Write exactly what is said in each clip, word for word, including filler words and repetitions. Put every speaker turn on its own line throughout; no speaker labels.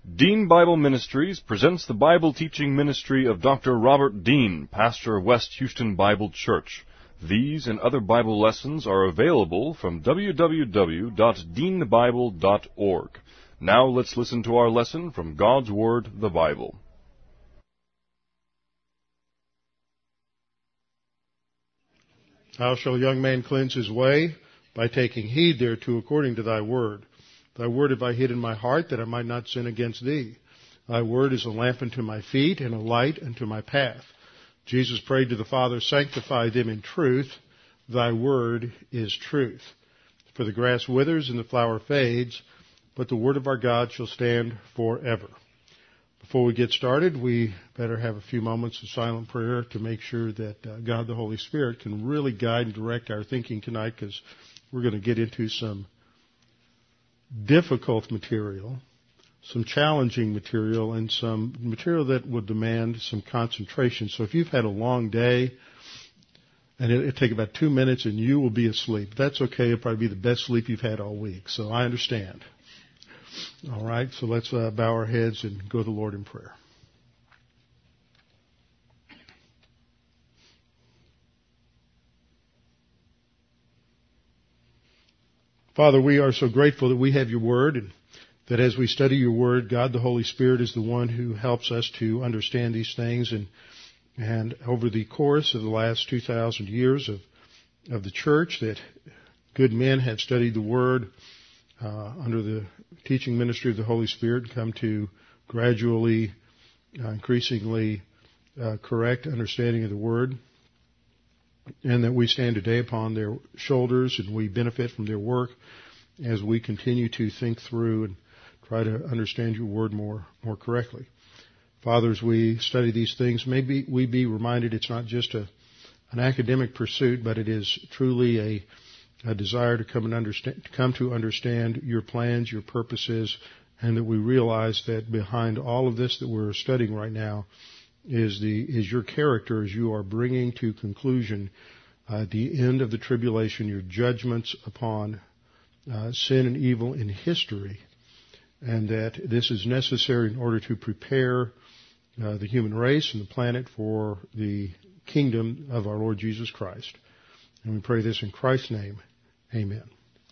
Dean Bible Ministries presents the Bible teaching ministry of Doctor Robert Dean, pastor of West Houston Bible Church. These and other Bible lessons are available from w w w dot dean bible dot org. Now let's listen to our lesson from God's Word, the Bible.
How shall a young man cleanse his way? By taking heed thereto according to thy word. Thy word have I hid in my heart, that I might not sin against thee. Thy word is a lamp unto my feet, and a light unto my path. Jesus prayed to the Father, sanctify them in truth. Thy word is truth. For the grass withers and the flower fades, but the word of our God shall stand forever. Before we get started, we better have a few moments of silent prayer to make sure that uh, God the Holy Spirit can really guide and direct our thinking tonight, because we're going to get into some difficult material, some challenging material, and some material that would demand some concentration. So if you've had a long day, and it'll take about two minutes and you will be asleep, that's okay. It'll probably be the best sleep you've had all week. So I understand. All right, so let's uh, bow our heads and go to the Lord in prayer. Father, we are so grateful that we have your word, and that as we study your word, God the Holy Spirit is the one who helps us to understand these things. And and over the course of the last two thousand years of of the church, that good men have studied the word uh, under the teaching ministry of the Holy Spirit, and come to gradually, uh, increasingly uh, correct understanding of the word. And that we stand today upon their shoulders, and we benefit from their work as we continue to think through and try to understand your word more, more correctly. Father, as we study these things, maybe we be reminded it's not just a, an academic pursuit, but it is truly a, a desire to come and understand, to come to understand your plans, your purposes, and that we realize that behind all of this that we're studying right now is the is your character as you are bringing to conclusion uh, the end of the tribulation, your judgments upon uh, sin and evil in history, and that this is necessary in order to prepare uh, the human race and the planet for the kingdom of our Lord Jesus Christ. And we pray this in Christ's name. Amen.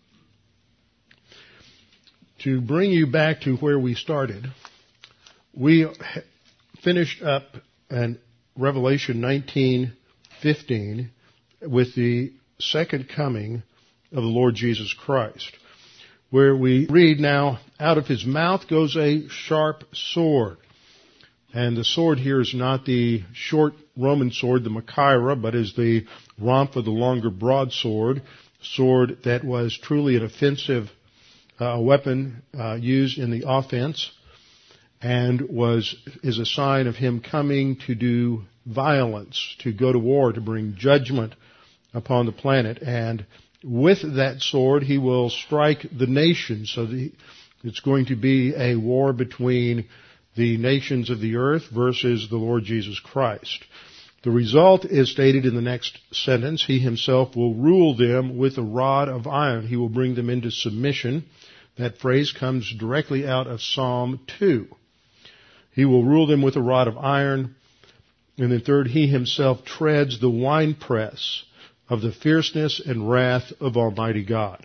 To bring you back to where we started, we finished up in Revelation nineteen fifteen with the second coming of the Lord Jesus Christ, where we read, now out of his mouth goes a sharp sword. And the sword here is not the short Roman sword, the Machaira, but is the romp of the longer broadsword, sword that was truly an offensive uh, weapon uh, used in the offense, and was is a sign of him coming to do violence, to go to war, to bring judgment upon the planet. And with that sword, he will strike the nations. So the, it's going to be a war between the nations of the earth versus the Lord Jesus Christ. The result is stated in the next sentence. He himself will rule them with a rod of iron. He will bring them into submission. That phrase comes directly out of Psalm two. He will rule them with a rod of iron. And then third, he himself treads the winepress of the fierceness and wrath of Almighty God.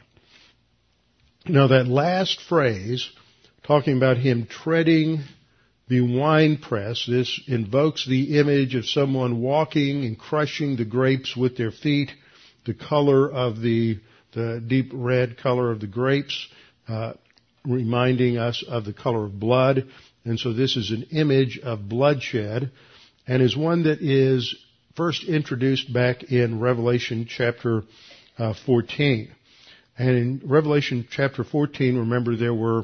Now that last phrase, talking about him treading the winepress, this invokes the image of someone walking and crushing the grapes with their feet, the color of the, the deep red color of the grapes, uh, reminding us of the color of blood. And so this is an image of bloodshed, and is one that is first introduced back in Revelation chapter uh, fourteen. And in Revelation chapter fourteen, remember, there were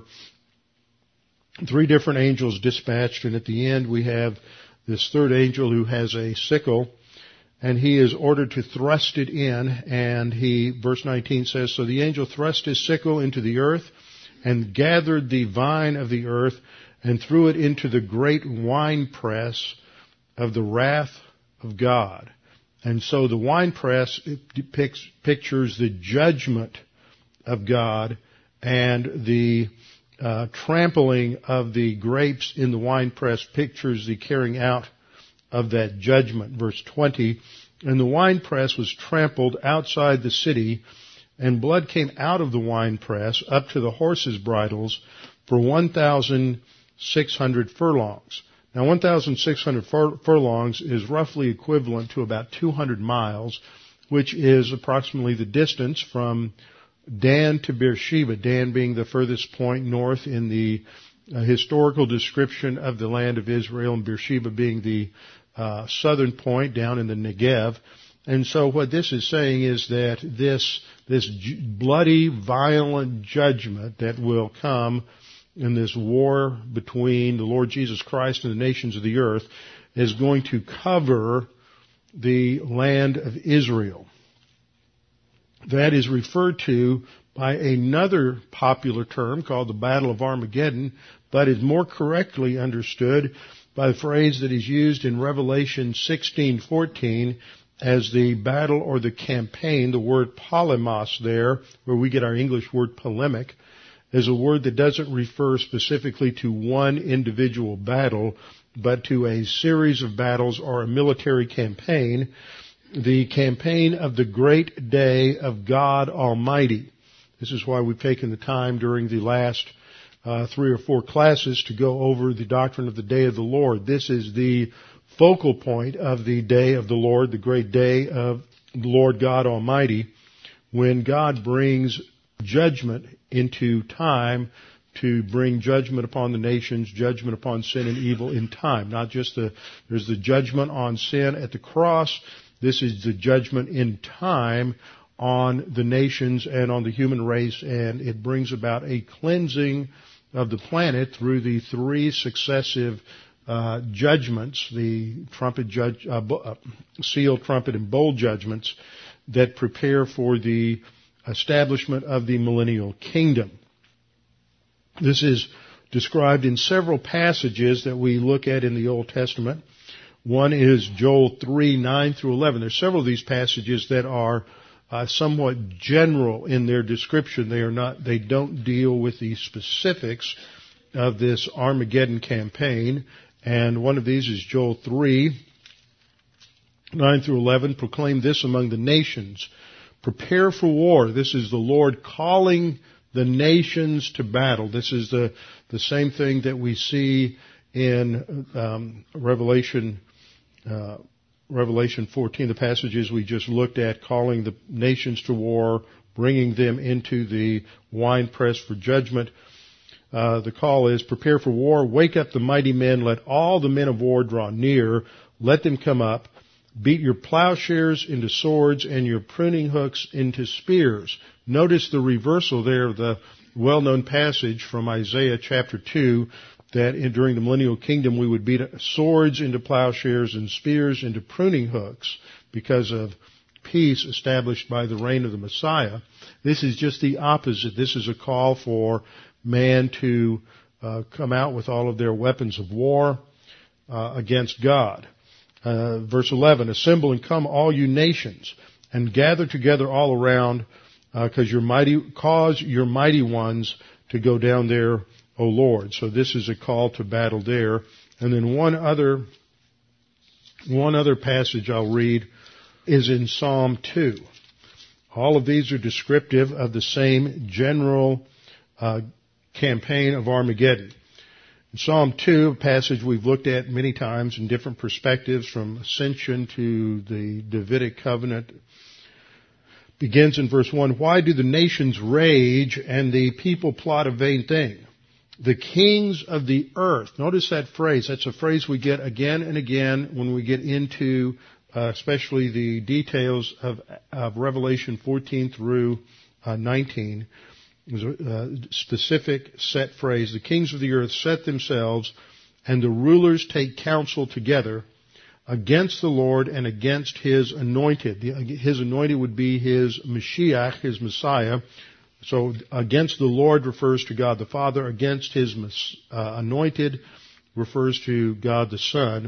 three different angels dispatched, and at the end we have this third angel who has a sickle, and he is ordered to thrust it in, and he, verse nineteen says, so the angel thrust his sickle into the earth, and gathered the vine of the earth, and threw it into the great winepress of the wrath of God. And so the winepress depicts, pictures the judgment of God and the uh, trampling of the grapes in the winepress pictures the carrying out of that judgment. Verse twenty, and the winepress was trampled outside the city, and blood came out of the winepress up to the horses' bridles for one thousand six hundred furlongs. Now, one thousand six hundred fur- furlongs is roughly equivalent to about two hundred miles, which is approximately the distance from Dan to Beersheba, Dan being the furthest point north in the uh, historical description of the land of Israel, and Beersheba being the uh, southern point down in the Negev. And so what this is saying is that this, this bloody, violent judgment that will come in this war between the Lord Jesus Christ and the nations of the earth is going to cover the land of Israel. That is referred to by another popular term called the Battle of Armageddon, but is more correctly understood by the phrase that is used in Revelation sixteen fourteen as the battle or the campaign. The word polemos there, where we get our English word polemic, is a word that doesn't refer specifically to one individual battle, but to a series of battles or a military campaign, the campaign of the great day of God Almighty. This is why we've taken the time during the last uh, three or four classes to go over the doctrine of the day of the Lord. This is the focal point of the day of the Lord, the great day of the Lord God Almighty, when God brings judgment into time to bring judgment upon the nations, judgment upon sin and evil in time. Not just the, there's the judgment on sin at the cross. This is the judgment in time on the nations and on the human race, and it brings about a cleansing of the planet through the three successive uh, judgments, the trumpet, judge, uh, uh, seal, trumpet, and bowl judgments that prepare for the establishment of the millennial kingdom. This is described in several passages that we look at in the Old Testament. One is Joel three, nine through eleven. There's several of these passages that are uh, somewhat general in their description. They are not, they don't deal with the specifics of this Armageddon campaign. And one of these is Joel three, nine through eleven. Proclaim this among the nations. Prepare for war. This is the Lord calling the nations to battle. This is the, the same thing that we see in um, Revelation uh, Revelation fourteen, the passages we just looked at, calling the nations to war, bringing them into the winepress for judgment. Uh, the call is, prepare for war, wake up the mighty men, let all the men of war draw near, let them come up, beat your plowshares into swords and your pruning hooks into spears. Notice the reversal there of the well-known passage from Isaiah chapter two, that in, during the millennial kingdom we would beat swords into plowshares and spears into pruning hooks because of peace established by the reign of the Messiah. This is just the opposite. This is a call for man to uh, come out with all of their weapons of war uh, against God. Uh, verse eleven, assemble and come all you nations and gather together all around because uh, your mighty, cause your mighty ones to go down there, O Lord. So this is a call to battle there. And then one other, one other passage I'll read is in Psalm two. All of these are descriptive of the same general uh, campaign of Armageddon. In Psalm two, a passage we've looked at many times in different perspectives from ascension to the Davidic covenant, begins in verse one, why do the nations rage and the people plot a vain thing? The kings of the earth. Notice that phrase. That's a phrase we get again and again when we get into uh, especially the details of, of Revelation fourteen through uh, nineteen. It was a specific set phrase. The kings of the earth set themselves, and the rulers take counsel together against the Lord and against His anointed. The, his anointed would be His Mashiach, His Messiah. So against the Lord refers to God the Father. Against His uh, anointed refers to God the Son.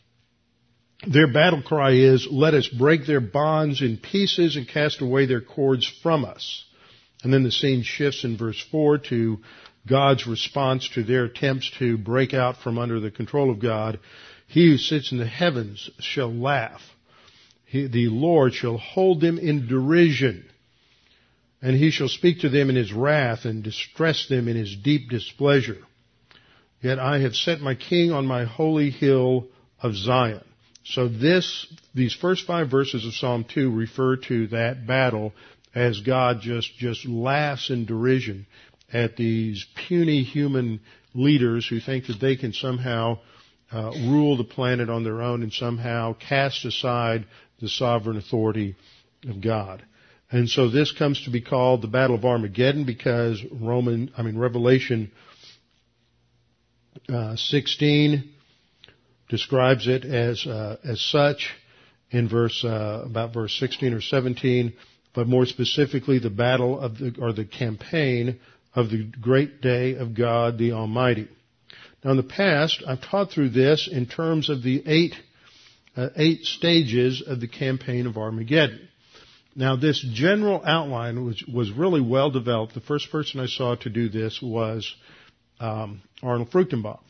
Their battle cry is, let us break their bonds in pieces and cast away their cords from us. And then the scene shifts in verse four to God's response to their attempts to break out from under the control of God. He who sits in the heavens shall laugh. He, the Lord shall hold them in derision. And he shall speak to them in his wrath and distress them in his deep displeasure. Yet I have set my king on my holy hill of Zion. So this, these first five verses of Psalm two refer to that battle as God just, just laughs in derision at these puny human leaders who think that they can somehow uh, rule the planet on their own and somehow cast aside the sovereign authority of God. And so this comes to be called the Battle of Armageddon because Roman, I mean Revelation uh, sixteen describes it as uh, as such in verse uh, about verse sixteen or seventeen, but more specifically the battle of the or the campaign of the great day of God the Almighty. Now in the past, I've taught through this in terms of the eight uh, eight stages of the campaign of Armageddon. Now, this general outline was, was really well developed. The first person I saw to do this was um, Arnold Fruchtenbaum.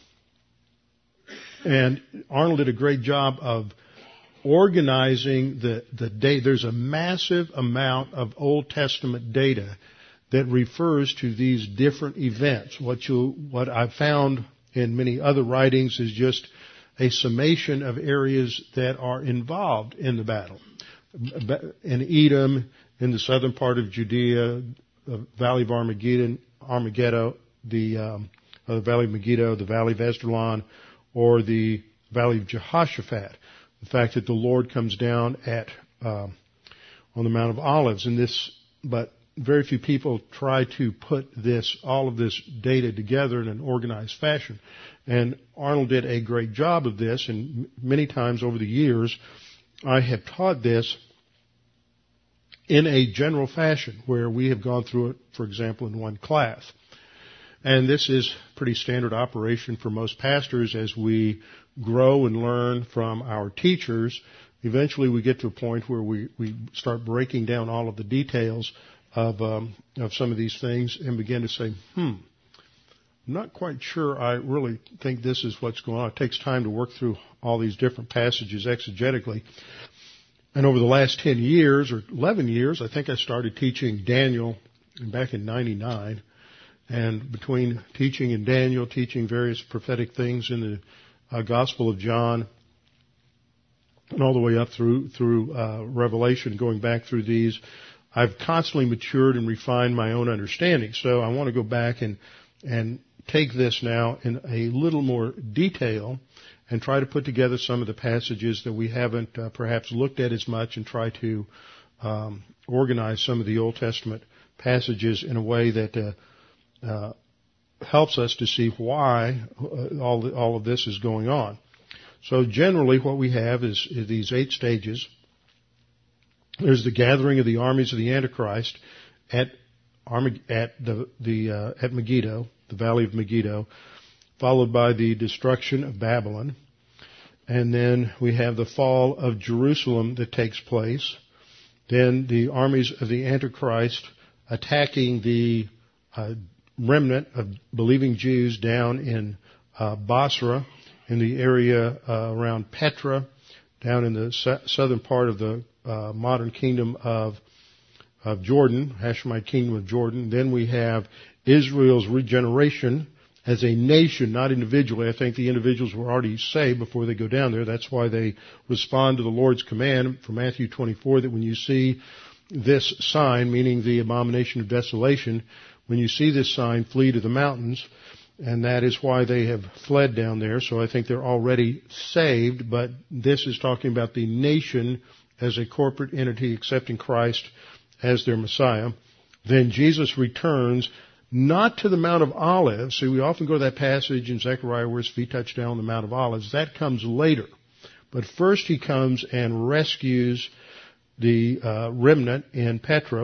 And Arnold did a great job of organizing the, the data. There's a massive amount of Old Testament data that refers to these different events. What you, what I've found in many other writings is just a summation of areas that are involved in the battle. In Edom, in the southern part of Judea, the Valley of Armageddon, Armageddon, the, um, uh, the Valley of Megiddo, the Valley of Esdraelon, or the Valley of Jehoshaphat. The fact that the Lord comes down at um, on the Mount of Olives, and this, but very few people try to put this, all of this data together in an organized fashion. And Arnold did a great job of this, and many times over the years, I have taught this in a general fashion where we have gone through it, for example, in one class. And this is pretty standard operation for most pastors as we grow and learn from our teachers. Eventually we get to a point where we, we start breaking down all of the details of, um, of some of these things and begin to say, hmm, I'm not quite sure I really think this is what's going on. It takes time to work through all these different passages exegetically. And over the last ten years or eleven years, I think I started teaching Daniel back in ninety-nine. And between teaching in Daniel, teaching various prophetic things in the uh, Gospel of John, and all the way up through through uh, Revelation, going back through these, I've constantly matured and refined my own understanding. So I want to go back and and take this now in a little more detail and try to put together some of the passages that we haven't uh, perhaps looked at as much and try to um, organize some of the Old Testament passages in a way that uh, uh, helps us to see why uh, all, the, all of this is going on. So generally what we have is, is these eight stages. There's the gathering of the armies of the Antichrist at at the, the uh, at Megiddo, the Valley of Megiddo, followed by the destruction of Babylon. And then we have the fall of Jerusalem that takes place. Then the armies of the Antichrist attacking the uh, remnant of believing Jews down in uh, Basra, in the area uh, around Petra, down in the su- southern part of the uh, modern kingdom of of Jordan, Hashemite kingdom of Jordan. Then we have Israel's regeneration as a nation, not individually. I think the individuals were already saved before they go down there. That's why they respond to the Lord's command from Matthew twenty-four that when you see this sign, meaning the abomination of desolation, when you see this sign, flee to the mountains. And that is why they have fled down there. So I think they're already saved, but this is talking about the nation as a corporate entity accepting Christ as their Messiah. Then Jesus returns not to the Mount of Olives. See, we often go to that passage in Zechariah where his feet touch down on the Mount of Olives. That comes later. But first he comes and rescues the uh, remnant in Petra,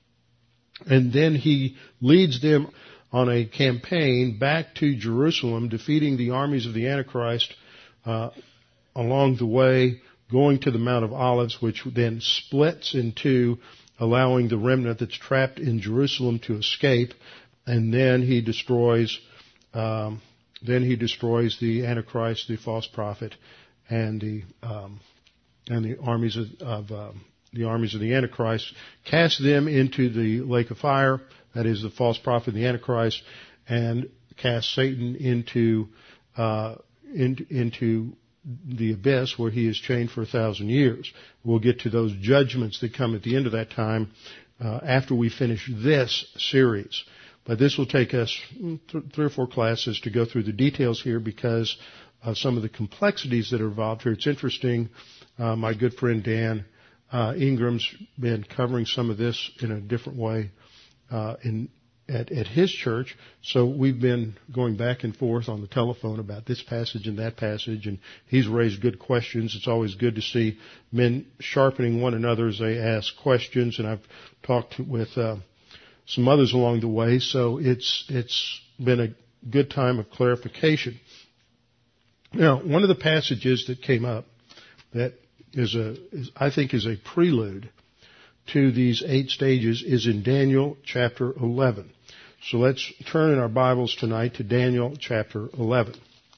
and then he leads them on a campaign back to Jerusalem, defeating the armies of the Antichrist uh, along the way, going to the Mount of Olives, which then splits into allowing the remnant that's trapped in Jerusalem to escape, and then he destroys, um, then he destroys the Antichrist, the false prophet, and the um, and the armies of, of um, the armies of the Antichrist, casts them into the lake of fire, that is the false prophet, the Antichrist, and casts Satan into uh, in, into the abyss where he is chained for a thousand years. We'll get to those judgments that come at the end of that time uh, after we finish this series. But this will take us th- three or four classes to go through the details here because of some of the complexities that are involved here. It's interesting. Uh, my good friend Dan uh, Ingram's been covering some of this in a different way uh, in At, at his church, so we've been going back and forth on the telephone about this passage and that passage, and he's raised good questions. It's always good to see men sharpening one another as they ask questions, and I've talked with uh, some others along the way, so it's it's been a good time of clarification. Now, one of the passages that came up that is a is, I think is a prelude to these eight stages is in Daniel chapter eleven. So let's turn in our Bibles tonight to Daniel chapter eleven.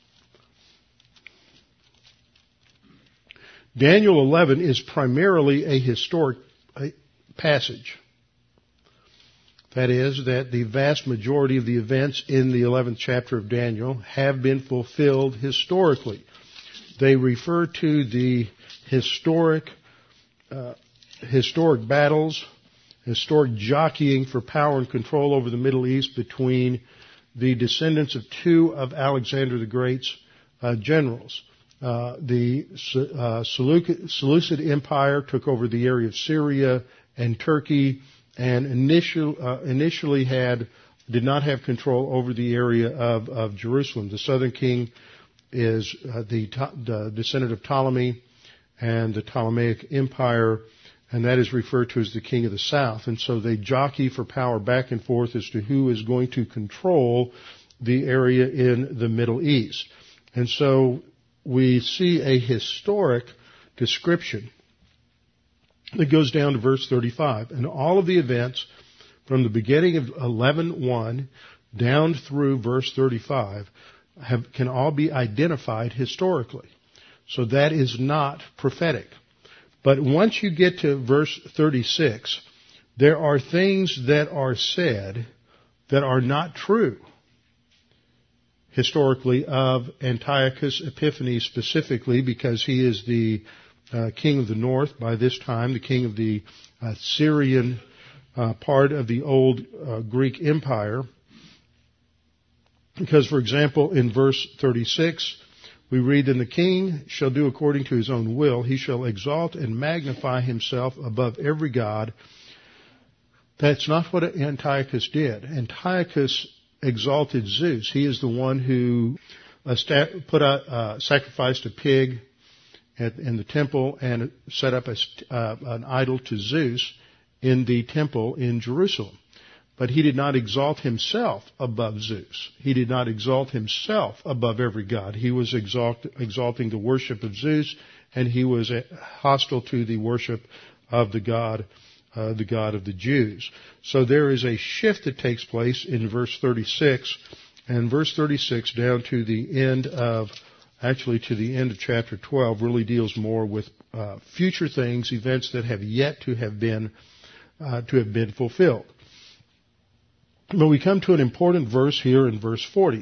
Daniel eleven is primarily a historic passage. That is, that the vast majority of the events in the eleventh chapter of Daniel have been fulfilled historically. They refer to the historic uh, historic battles, historic jockeying for power and control over the Middle East between the descendants of two of Alexander the Great's uh, generals. Uh, the uh, Seleucid Empire took over the area of Syria and Turkey, and initial, uh, initially had did not have control over the area of, of Jerusalem. The southern king is uh, the, the descendant of Ptolemy and the Ptolemaic Empire, and that is referred to as the king of the south. And so they jockey for power back and forth as to who is going to control the area in the Middle East. And so we see a historic description that goes down to verse thirty-five. And all of the events from the beginning of eleven one down through verse thirty-five have, can all be identified historically. So that is not prophetic. But once you get to verse thirty-six, there are things that are said that are not true historically of Antiochus Epiphanes specifically, because he is the uh, king of the north by this time, the king of the uh, Syrian uh, part of the old uh, Greek Empire. Because, for example, in verse thirty-six, we read, "Then the king shall do according to his own will. He shall exalt and magnify himself above every god." That's not what Antiochus did. Antiochus exalted Zeus. He is the one who put a, uh, sacrificed a pig at, in the temple and set up a, uh, an idol to Zeus in the temple in Jerusalem. But he did not exalt himself above Zeus. He did not exalt himself above every god. He was exalt, exalting the worship of Zeus, and he was hostile to the worship of the god, uh, the God of the Jews. So there is a shift that takes place in verse thirty-six, and verse thirty-six down to the end of, actually to the end of chapter twelve, really deals more with uh, future things, events that have yet to have been uh, to have been fulfilled. But we come to an important verse here in verse forty.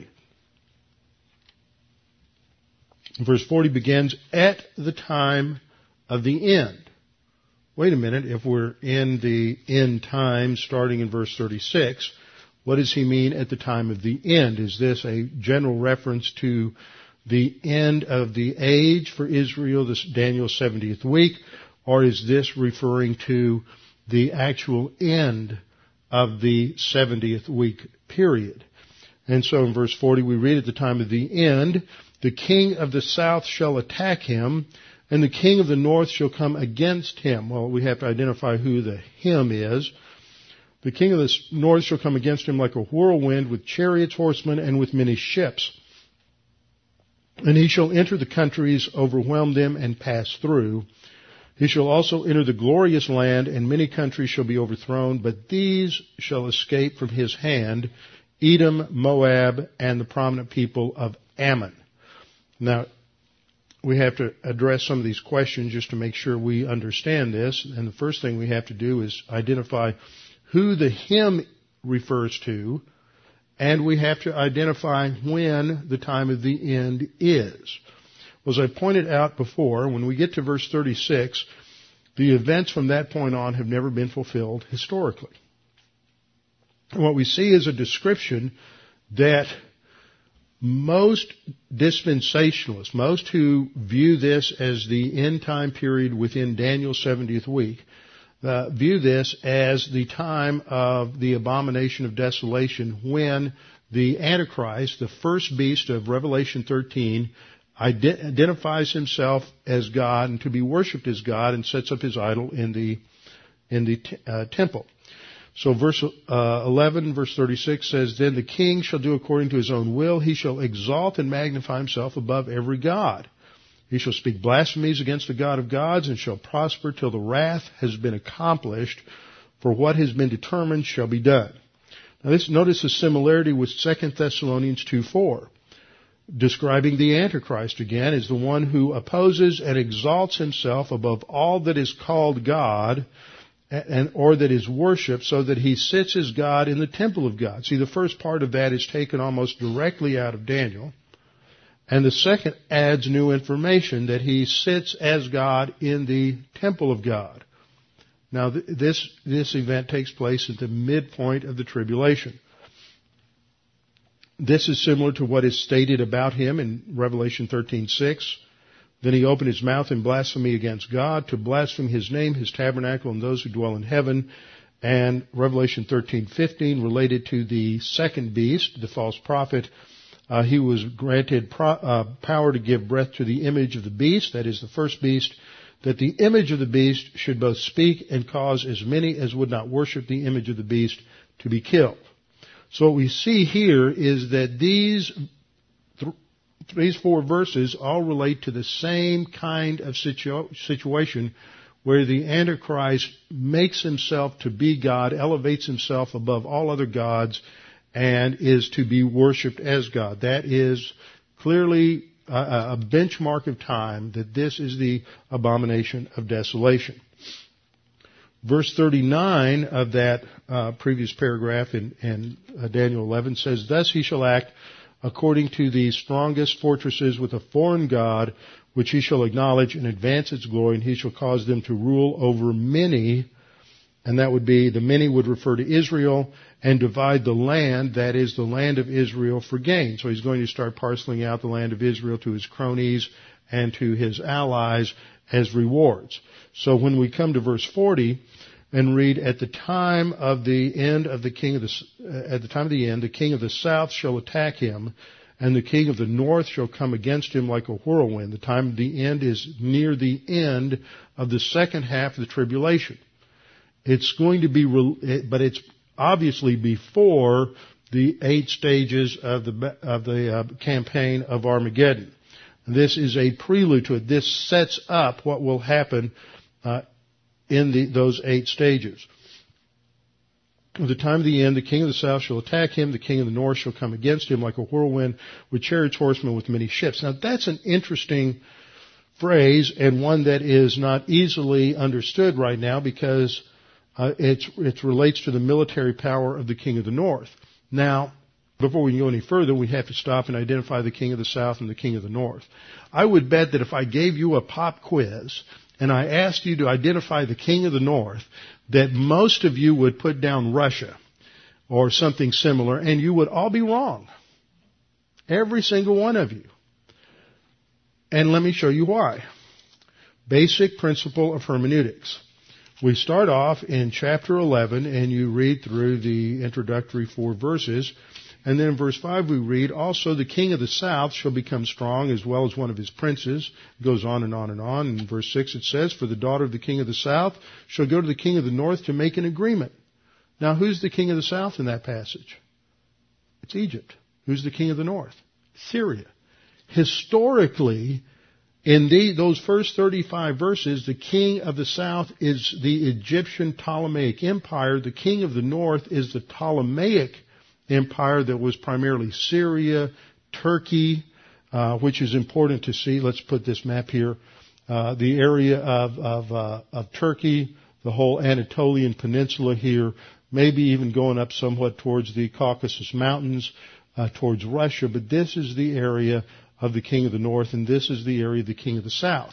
Verse forty begins, "At the time of the end." Wait a minute, if we're in the end time starting in verse thirty-six, what does he mean at the time of the end? Is this a general reference to the end of the age for Israel, this Daniel's seventieth week, or is this referring to the actual end of the seventieth week period? And so in verse forty we read, "At the time of the end, the king of the south shall attack him, and the king of the north shall come against him." Well, we have to identify who the him is. "The king of the north shall come against him like a whirlwind, with chariots, horsemen, and with many ships. And he shall enter the countries, overwhelm them, and pass through. He shall also enter the glorious land, and many countries shall be overthrown, but these shall escape from his hand, Edom, Moab, and the prominent people of Ammon. Now, we have to address some of these questions just to make sure we understand this. And the first thing we have to do is identify who the him refers to, and we have to identify when the time of the end is. Well, as I pointed out before, when we get to verse thirty-six, the events from that point on have never been fulfilled historically. And what we see is a description that most dispensationalists, most who view this as the end time period within Daniel's seventieth week, uh, view this as the time of the abomination of desolation, when the Antichrist, the first beast of Revelation thirteen, ident- identifies himself as God and to be worshipped as God, and sets up his idol in the in the t- uh, temple. So verse uh, eleven, verse thirty-six says, Then the king shall do according to his own will. He shall exalt and magnify himself above every god. He shall speak blasphemies against the God of gods, and shall prosper till the wrath has been accomplished, for what has been determined shall be done. Now this, notice the similarity with Second Thessalonians two four, describing the Antichrist again as the one who opposes and exalts himself above all that is called God, and or that is worshipped, so that he sits as God in the temple of God. See, the first part of that is taken almost directly out of Daniel, and the second adds new information, that he sits as God in the temple of God. Now, th- this this event takes place at the midpoint of the tribulation. This is similar to what is stated about him in Revelation thirteen six. Then he opened his mouth in blasphemy against God, to blaspheme his name, his tabernacle, and those who dwell in heaven. And Revelation thirteen fifteen, related to the second beast, the false prophet, uh, he was granted pro- uh, power to give breath to the image of the beast, that is the first beast, that the image of the beast should both speak and cause as many as would not worship the image of the beast to be killed. So what we see here is that these th- These four verses all relate to the same kind of situ- situation where the Antichrist makes himself to be God, elevates himself above all other gods, and is to be worshipped as God. That is clearly a, a benchmark of time, that this is the abomination of desolation. Verse thirty-nine of that uh, previous paragraph in, in uh, Daniel eleven says, Thus he shall act according to the strongest fortresses with a foreign god, which he shall acknowledge and advance its glory, and he shall cause them to rule over many, and that would be, the many would refer to Israel, and divide the land, that is the land of Israel, for gain. So he's going to start parceling out the land of Israel to his cronies and to his allies as rewards. So when we come to verse forty, and read, At the time of the end of the king of the, uh, at the time of the end, the king of the south shall attack him, and the king of the north shall come against him like a whirlwind. The time of the end is near the end of the second half of the tribulation. It's going to be, but it's obviously before the eight stages of the of the uh, campaign of Armageddon. This is a prelude to it. This sets up what will happen uh, in the, those eight stages. At the time of the end, the king of the south shall attack him, the king of the north shall come against him like a whirlwind, with chariots, horsemen, with many ships. Now that's an interesting phrase, and one that is not easily understood right now, because uh, it's, it relates to the military power of the king of the north. Now, before we can go any further, we have to stop and identify the king of the south and the king of the north. I would bet that if I gave you a pop quiz and I asked you to identify the king of the north, that most of you would put down Russia or something similar, and you would all be wrong. Every single one of you. And let me show you why. Basic principle of hermeneutics. We start off in chapter eleven, and you read through the introductory four verses. And then in verse five we read, Also the king of the south shall become strong, as well as one of his princes. It goes on and on and on. In verse six it says, For the daughter of the king of the south shall go to the king of the north to make an agreement. Now who's the king of the south in that passage? It's Egypt. Who's the king of the north? Syria. Historically, In the, those first thirty-five verses, the king of the south is the Egyptian Ptolemaic Empire. The king of the north is the Ptolemaic Empire that was primarily Syria, Turkey, uh, which is important to see. Let's put this map here. Uh, the area of, of, uh, of Turkey, the whole Anatolian Peninsula here, maybe even going up somewhat towards the Caucasus Mountains, uh, towards Russia. But this is the area of the king of the north, and this is the area of the king of the south.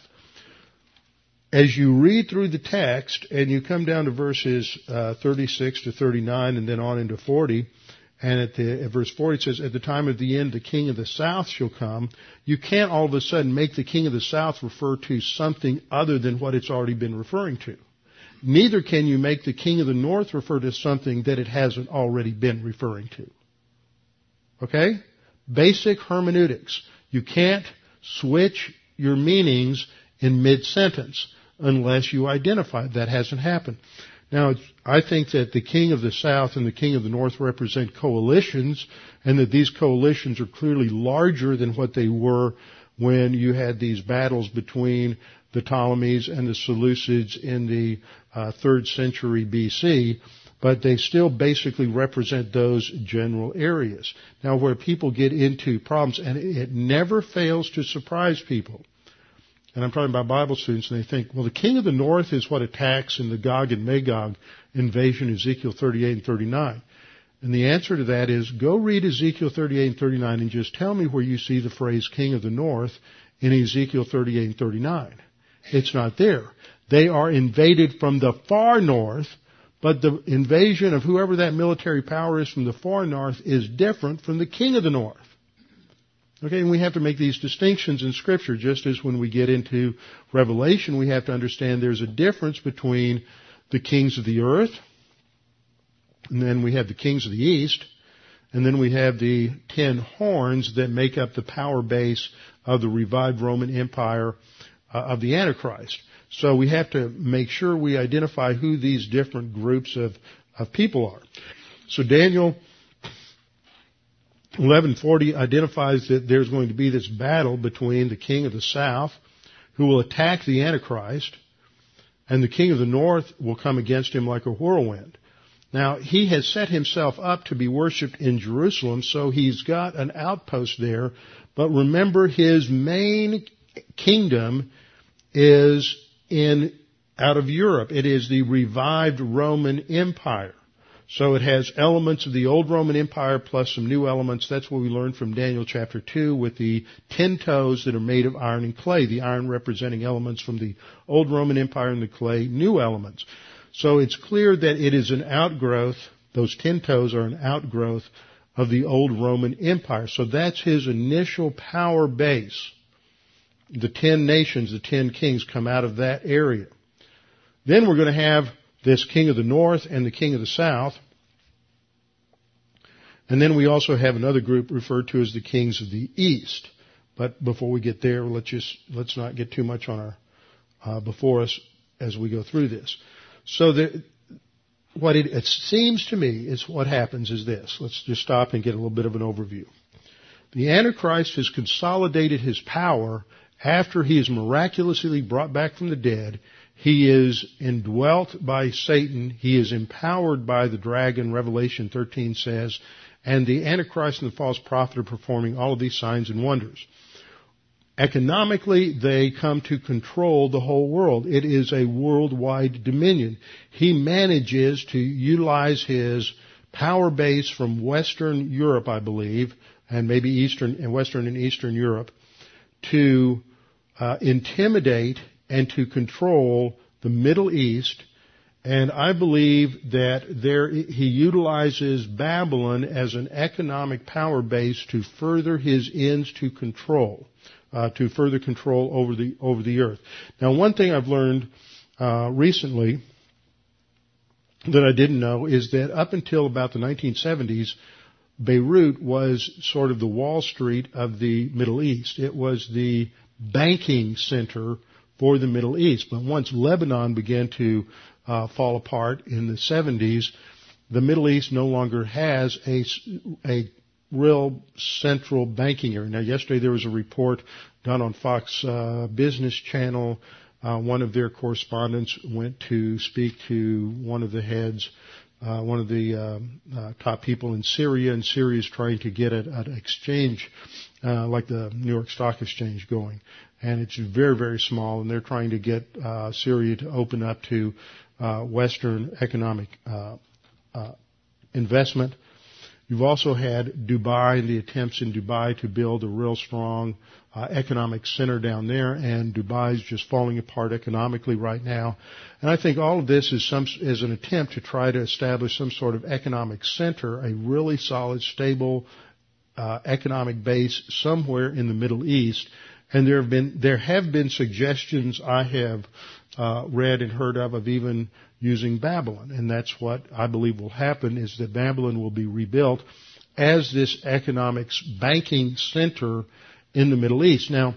As you read through the text, and you come down to verses uh, thirty-six to thirty-nine, and then on into forty, and at, the, at verse forty it says, "At the time of the end, the king of the south shall come." You can't all of a sudden make the king of the south refer to something other than what it's already been referring to. Neither can you make the king of the north refer to something that it hasn't already been referring to. Okay? Basic hermeneutics. You can't switch your meanings in mid-sentence unless you identify. That hasn't happened. Now, it's, I think that the king of the south and the king of the north represent coalitions, and that these coalitions are clearly larger than what they were when you had these battles between the Ptolemies and the Seleucids in the uh, third century B C, but they still basically represent those general areas. Now, where people get into problems, and it never fails to surprise people, and I'm talking about Bible students, and they think, well, the king of the north is what attacks in the Gog and Magog invasion, Ezekiel thirty-eight and thirty-nine. And the answer to that is, go read Ezekiel thirty-eight and thirty-nine and just tell me where you see the phrase king of the north in Ezekiel thirty-eight and thirty-nine. It's not there. They are invaded from the far north, but the invasion of whoever that military power is from the far north is different from the king of the north. Okay, and we have to make these distinctions in Scripture, just as when we get into Revelation, we have to understand there's a difference between the kings of the earth, and then we have the kings of the east, and then we have the ten horns that make up the power base of the revived Roman Empire uh, of the Antichrist. So we have to make sure we identify who these different groups of, of people are. So Daniel eleven forty identifies that there's going to be this battle between the king of the south, who will attack the Antichrist, and the king of the north will come against him like a whirlwind. Now, he has set himself up to be worshipped in Jerusalem, so he's got an outpost there. But remember, his main kingdom is in out of Europe. It is the revived Roman Empire. So it has elements of the old Roman Empire plus some new elements. That's what we learned from Daniel chapter two with the ten toes that are made of iron and clay. The iron representing elements from the old Roman Empire and the clay, new elements. So it's clear that it is an outgrowth, those ten toes are an outgrowth of the old Roman Empire. So that's his initial power base. The ten nations, the ten kings come out of that area. Then we're going to have this king of the north and the king of the south. And then we also have another group referred to as the kings of the east. But before we get there, let's just, let's not get too much on our, uh, before us as we go through this. So there, what it, it seems to me is what happens is this. Let's just stop and get a little bit of an overview. The Antichrist has consolidated his power after he is miraculously brought back from the dead. He is indwelt by Satan. He is empowered by the dragon, Revelation thirteen says. And the Antichrist and the false prophet are performing all of these signs and wonders. Economically, they come to control the whole world. It is a worldwide dominion. He manages to utilize his power base from Western Europe, I believe, and maybe Eastern and Western and Eastern Europe, to uh, intimidate and to control the Middle East. And I believe that there he utilizes Babylon as an economic power base to further his ends to control, uh, to further control over the over the earth. Now, one thing I've learned uh, recently that I didn't know is that up until about the nineteen seventies, Beirut was sort of the Wall Street of the Middle East. It was the banking center for the Middle East. But once Lebanon began to uh, fall apart in the seventies, the Middle East no longer has a, a real central banking area. Now, yesterday there was a report done on Fox uh, Business Channel. Uh, one of their correspondents went to speak to one of the heads, uh, one of the um, uh, top people in Syria, and Syria is trying to get an, an exchange uh, like the New York Stock Exchange going. And it's very, very small, and they're trying to get uh, Syria to open up to uh, Western economic uh, uh, investment. You've also had Dubai and the attempts in Dubai to build a real strong uh, economic center down there, and Dubai is just falling apart economically right now. And I think all of this is some is an attempt to try to establish some sort of economic center, a really solid, stable uh, economic base somewhere in the Middle East. And there have been there have been suggestions I have uh, read and heard of of even using Babylon, and that's what I believe will happen, is that Babylon will be rebuilt as this economics banking center in the Middle East. Now,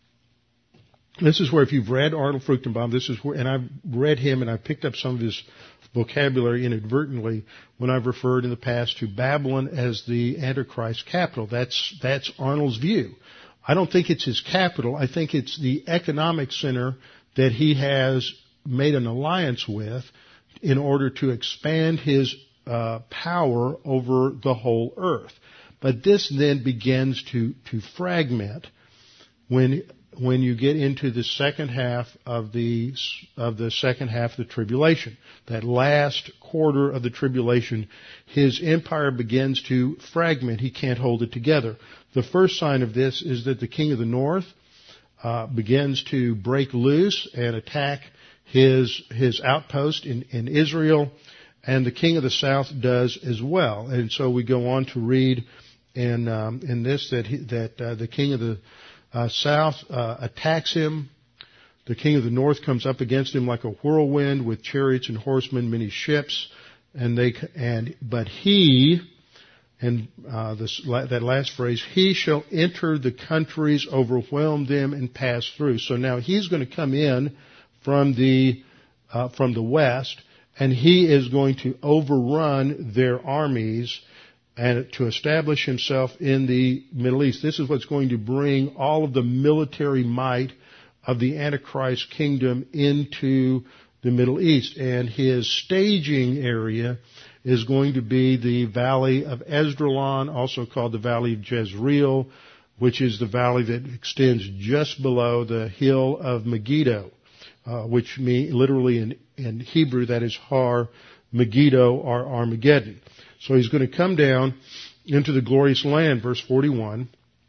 this is where, if you've read Arnold Fruchtenbaum, this is where, and I've read him and I've picked up some of his vocabulary inadvertently when I've referred in the past to Babylon as the Antichrist capital. That's, that's Arnold's view. I don't think it's his capital. I think it's the economic center that he has made an alliance with in order to expand his uh, power over the whole earth. But this then begins to, to fragment when when you get into the second half of the of the second half of the tribulation. That last quarter of the tribulation, his empire begins to fragment. He can't hold it together. The first sign of this is that the king of the north uh, begins to break loose and attack his his outpost in, in Israel, and the king of the south does as well. And so we go on to read in um, in this that he, that uh, the king of the uh, south uh, attacks him. The king of the north comes up against him like a whirlwind with chariots and horsemen, many ships, and they and but he. And uh, this, that last phrase, he shall enter the countries, overwhelm them, and pass through. So now he's going to come in from the uh, from the west, and he is going to overrun their armies and to establish himself in the Middle East. This is what's going to bring all of the military might of the Antichrist kingdom into the Middle East. And his staging area is going to be the valley of Esdraelon, also called the valley of Jezreel, which is the valley that extends just below the hill of Megiddo. Uh, which mean literally in, in Hebrew, that is Har Megiddo or Armageddon. So he's going to come down into the glorious land, verse forty-one.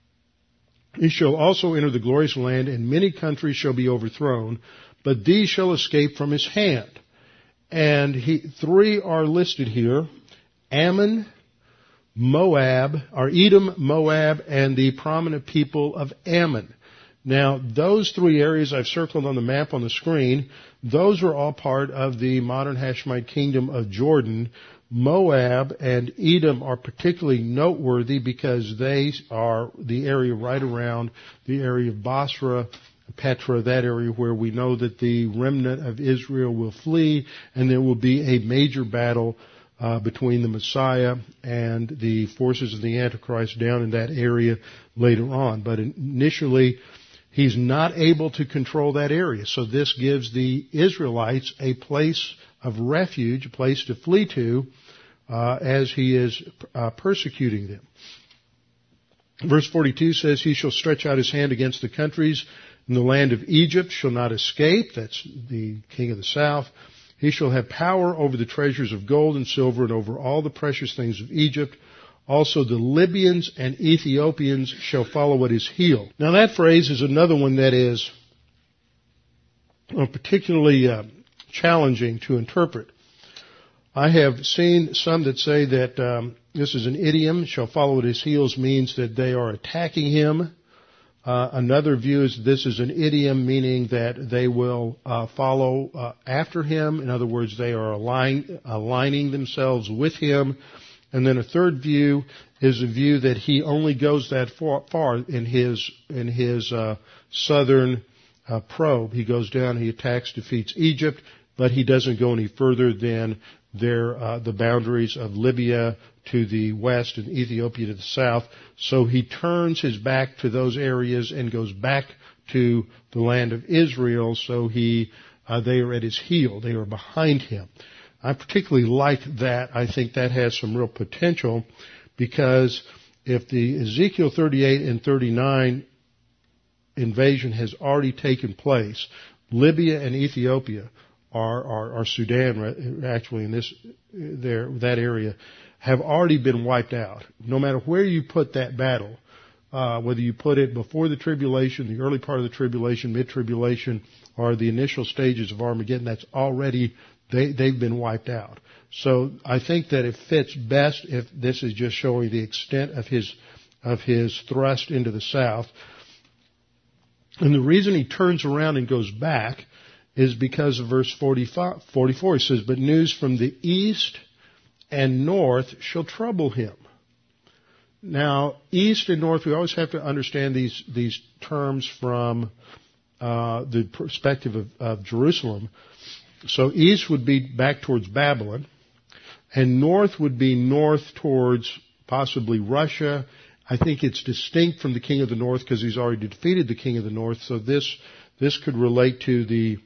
He shall also enter the glorious land, and many countries shall be overthrown, but these shall escape from his hand. And he, three are listed here: Ammon, Moab, or Edom, Moab, and the prominent people of Ammon. Now, those three areas I've circled on the map on the screen, those are all part of the modern Hashemite kingdom of Jordan. Moab and Edom are particularly noteworthy because they are the area right around the area of Basra, Petra, that area where we know that the remnant of Israel will flee, and there will be a major battle uh, between the Messiah and the forces of the Antichrist down in that area later on. But initially, he's not able to control that area. So this gives the Israelites a place of refuge, a place to flee to, uh, as he is uh, persecuting them. Verse forty-two says, he shall stretch out his hand against the countries, and the land of Egypt shall not escape. That's the king of the south. He shall have power over the treasures of gold and silver and over all the precious things of Egypt. Also the Libyans and Ethiopians shall follow at his heel. Now that phrase is another one that is particularly uh, challenging to interpret. I have seen some that say that um, this is an idiom, shall follow at his heels means that they are attacking him. Uh, another view is this is an idiom, meaning that they will uh, follow uh, after him. In other words, they are align, aligning themselves with him. And then a third view is a view that he only goes that far, far in his in his uh, southern uh, probe. He goes down, he attacks, defeats Egypt, but he doesn't go any further than their uh, the boundaries of Libya, to the west and Ethiopia to the south. So he turns his back to those areas and goes back to the land of Israel. So he, uh, they are at his heel. They are behind him. I particularly like that. I think that has some real potential, because if the Ezekiel thirty-eight and thirty-nine invasion has already taken place, Libya and Ethiopia are, are, are Sudan, actually in this, there, that area, have already been wiped out. No matter where you put that battle, uh, whether you put it before the tribulation, the early part of the tribulation, mid-tribulation, or the initial stages of Armageddon, that's already, they, they've been wiped out. So I think that it fits best if this is just showing the extent of his, of his thrust into the south. And the reason he turns around and goes back is because of verse forty-five, forty-four. He says, but news from the east and north shall trouble him. Now, east and north, we always have to understand these, these terms from uh, the perspective of, of Jerusalem. So east would be back towards Babylon, and north would be north towards possibly Russia. I think it's distinct from the king of the north because he's already defeated the king of the north. So this this could relate to the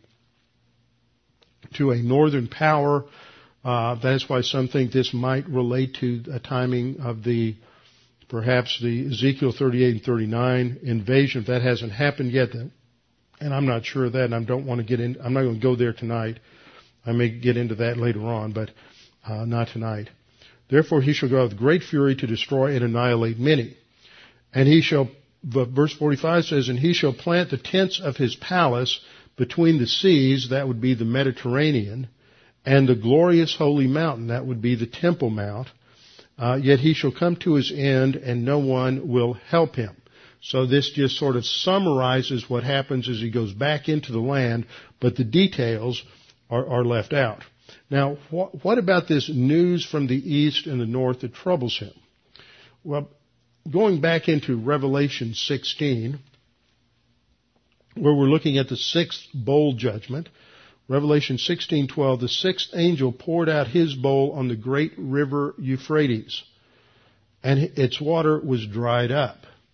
to a northern power. Uh, that's why some think this might relate to a timing of the perhaps the Ezekiel thirty-eight and thirty-nine invasion. If that hasn't happened yet, then, and I'm not sure of that, and I don't want to get in. I'm not going to go there tonight. I may get into that later on, but uh, not tonight. Therefore he shall go out with great fury to destroy and annihilate many. And he shall, verse forty-five says, and he shall plant the tents of his palace between the seas, that would be the Mediterranean, and the glorious holy mountain, that would be the Temple Mount. Uh, yet he shall come to his end, and no one will help him. So this just sort of summarizes what happens as he goes back into the land, but the details are, are left out. Now, wh- what about this news from the east and the north that troubles him? Well, going back into Revelation sixteen, where we're looking at the sixth bowl judgment, Revelation sixteen twelve, the sixth angel poured out his bowl on the great river Euphrates, and its water was dried up,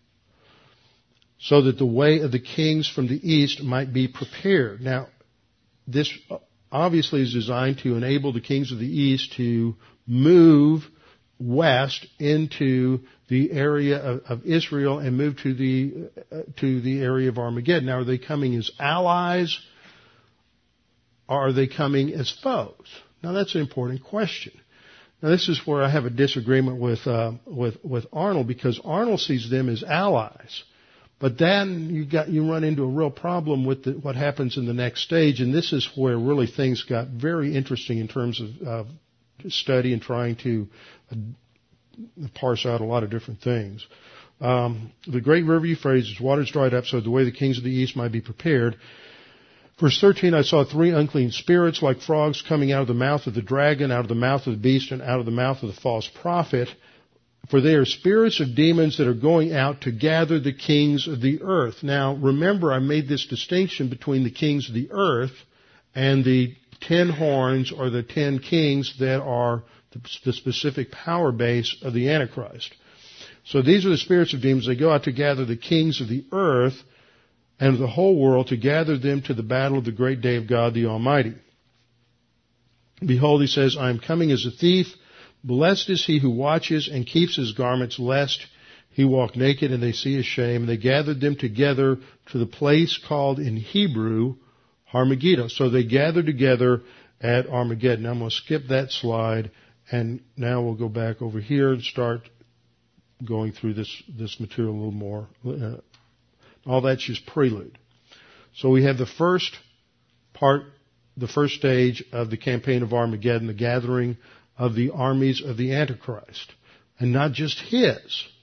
so that the way of the kings from the east might be prepared. Now, this obviously is designed to enable the kings of the east to move west into the area of, of Israel and move to the uh, to the area of Armageddon. Now, are they coming as allies, or are they coming as foes? Now, that's an important question. Now, this is where I have a disagreement with uh, with with Arnold, because Arnold sees them as allies. But then you got you run into a real problem with the, what happens in the next stage, and this is where really things got very interesting in terms of uh, study and trying to uh, parse out a lot of different things. Um, the great river Euphrates, its waters dried up, so the way the kings of the east might be prepared. Verse thirteen, I saw three unclean spirits like frogs coming out of the mouth of the dragon, out of the mouth of the beast, and out of the mouth of the false prophet. For they are spirits of demons that are going out to gather the kings of the earth. Now, remember, I made this distinction between the kings of the earth and the ten horns, or the ten kings that are the specific power base of the Antichrist. So these are the spirits of demons. They go out to gather the kings of the earth and of the whole world, to gather them to the battle of the great day of God the Almighty. Behold, he says, I am coming as a thief. Blessed is he who watches and keeps his garments, lest he walk naked and they see his shame. And they gathered them together to the place called in Hebrew Armageddon. So they gathered together at Armageddon. Now I'm going to skip that slide, and now we'll go back over here and start going through this, this material a little more. Uh, all that's just prelude. So we have the first part, the first stage of the campaign of Armageddon, the gathering of the armies of the Antichrist, and not just his.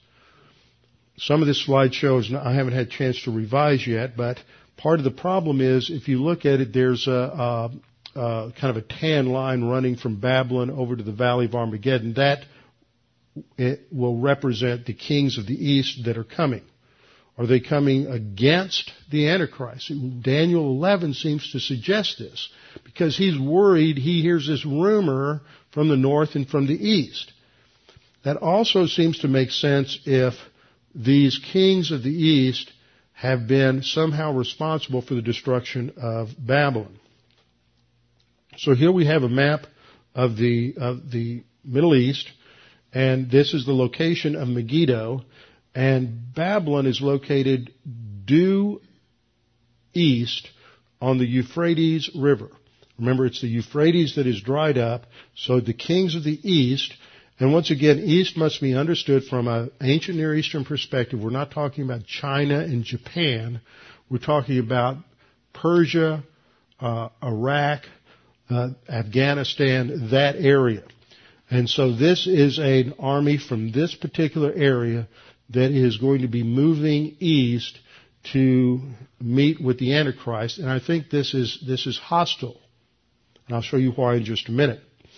Some of this slide shows, I haven't had a chance to revise yet, but part of the problem is, if you look at it, there's a, a, a kind of a tan line running from Babylon over to the Valley of Armageddon. That it will represent the kings of the east that are coming. Are they coming against the Antichrist? Daniel eleven seems to suggest this, because he's worried. He hears this rumor from the north and from the east. That also seems to make sense if these kings of the east have been somehow responsible for the destruction of Babylon. So here we have a map of the of the Middle East, and this is the location of Megiddo, and Babylon is located due east on the Euphrates River. Remember, it's the Euphrates that is dried up, so the kings of the east, and once again, east must be understood from an ancient Near Eastern perspective. We're not talking about China and Japan. We're talking about Persia, uh, Iraq, uh, Afghanistan, that area. And so this is an army from this particular area that is going to be moving east to meet with the Antichrist. And I think this is, this is hostile. And I'll show you why in just a minute.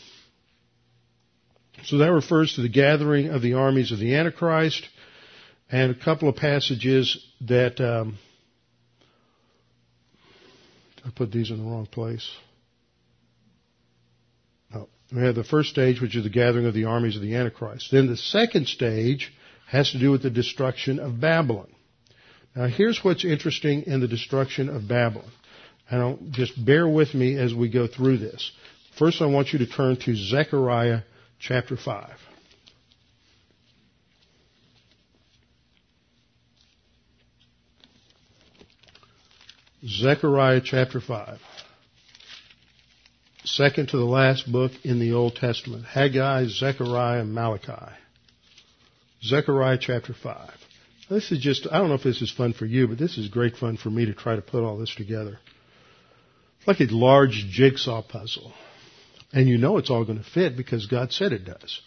So that refers to the gathering of the armies of the Antichrist, and a couple of passages that um, I put these in the wrong place. No. We have the first stage, which is the gathering of the armies of the Antichrist. Then the second stage has to do with the destruction of Babylon. Now here's what's interesting in the destruction of Babylon. And I'll just bear with me as we go through this. First, I want you to turn to Zechariah chapter five. Zechariah chapter five. Second to the last book in the Old Testament. Haggai, Zechariah, Malachi. Zechariah chapter five. This is just, I don't know if this is fun for you, but this is great fun for me to try to put all this together. It's like a large jigsaw puzzle. And you know it's all going to fit because God said it does.